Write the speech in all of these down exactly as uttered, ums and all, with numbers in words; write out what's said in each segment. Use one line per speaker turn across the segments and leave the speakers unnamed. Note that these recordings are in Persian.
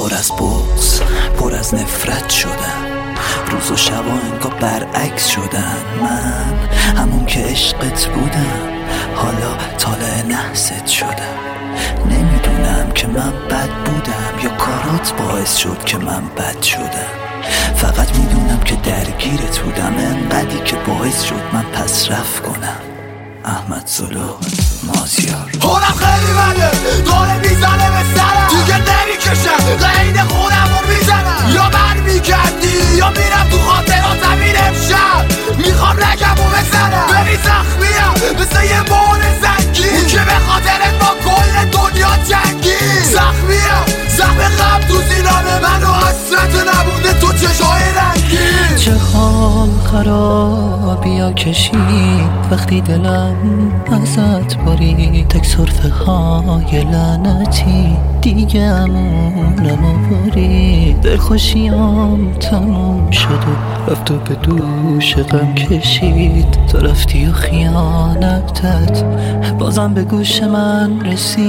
پر از بغض، پر از نفرت شدم. روز و شبا انگار برعکس شدن. من همون که عشقت بودم حالا طالع نحست شدم. نمیدونم که من بد بودم یا کارات باعث شد که من بد شدم. فقط میدونم که درگیرت بودم انقدری که باعث شد من پس رفت کنم. احمد زلو، مازیار.
خونم خیلی بده، داره میزنه به سرم، دیگه نمیکشم غین خونم رو میزنم. یا بر میگردی یا میرم تو خاطراتم. این امشب میخوام رگم رو بزنم. ببین زخمیم مثل یه بال زنگی، اون که به خاطرت با کل دنیا جنگی. زخمیم زخم غم تو زینانه منو حسرت نبوده تو چشای رنگی.
چه حال خرابیا کشید وقتی دلم ازت برید. تک صرفه های لعنتی دیگه امونم برید. دلخوشیام تموم شد و رفت و به دوش غم کشید. تو رفتی و خیانتت بازم به گوش من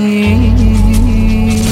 رسید.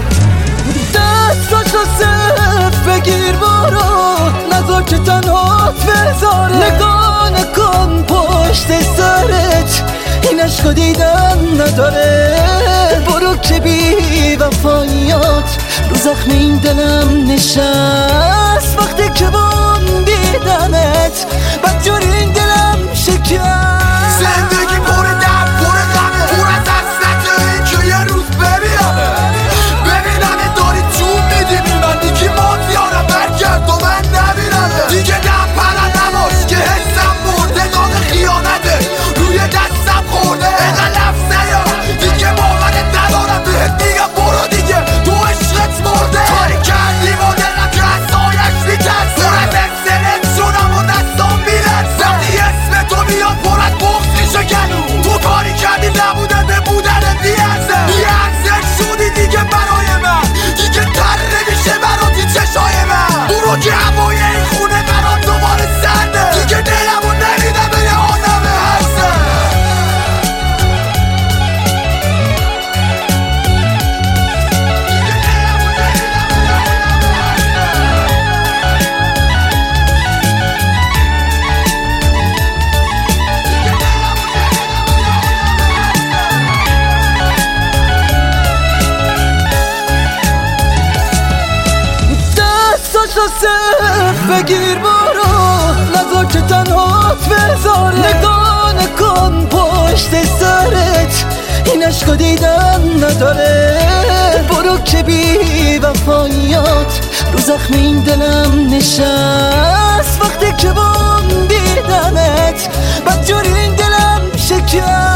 دستاشو صرف بگیر برو، نذار که تنهات بذاره. نگاه نکن پشت سرت، این عشق دیدن نداره. برو که بی وفایات رو زخم این دلم نشست. وقتی که بام دیدمت بدجوری این دلم شکست.
زندگی پر درد پر غمه، پر از حسرته این که یه روز ببینمه. ببینمه داری جون میدی بی من، دیگه مازیارم برگرد و من نبینمه. دیگه دم پرن نباش که حسم مرده، داغ خیانته روی دستم خورده. اینقدر لفظ نیا دیگه باورت ندارم، بهت میگم برو دیگه تو عشقت مرده. کاری کردی با دلم که از سایش میترسه. پر از اکسلت شدم و دستام میرسه. وقتی اسم تو میاد پر از بغض میشه گلو. تو کاری کردی نبوده به بودنت بیارزه. بیارزش شدی دیگه برای من، دیگه تره میشه براتی چشای من. برو که هوای این خونه برات دوباره سرده. دیگه دلمو نمیدم به یه آدم هسته.
دستاشو صرف بگیر برو، نذار که تنهات بذاره. نگاه نکن پشت سرت، این عشق دیدن نداره. برو که بی وفایات رو زخم این دلم نشست. وقتی که بام دیدمت بدجوری این دلم شکست.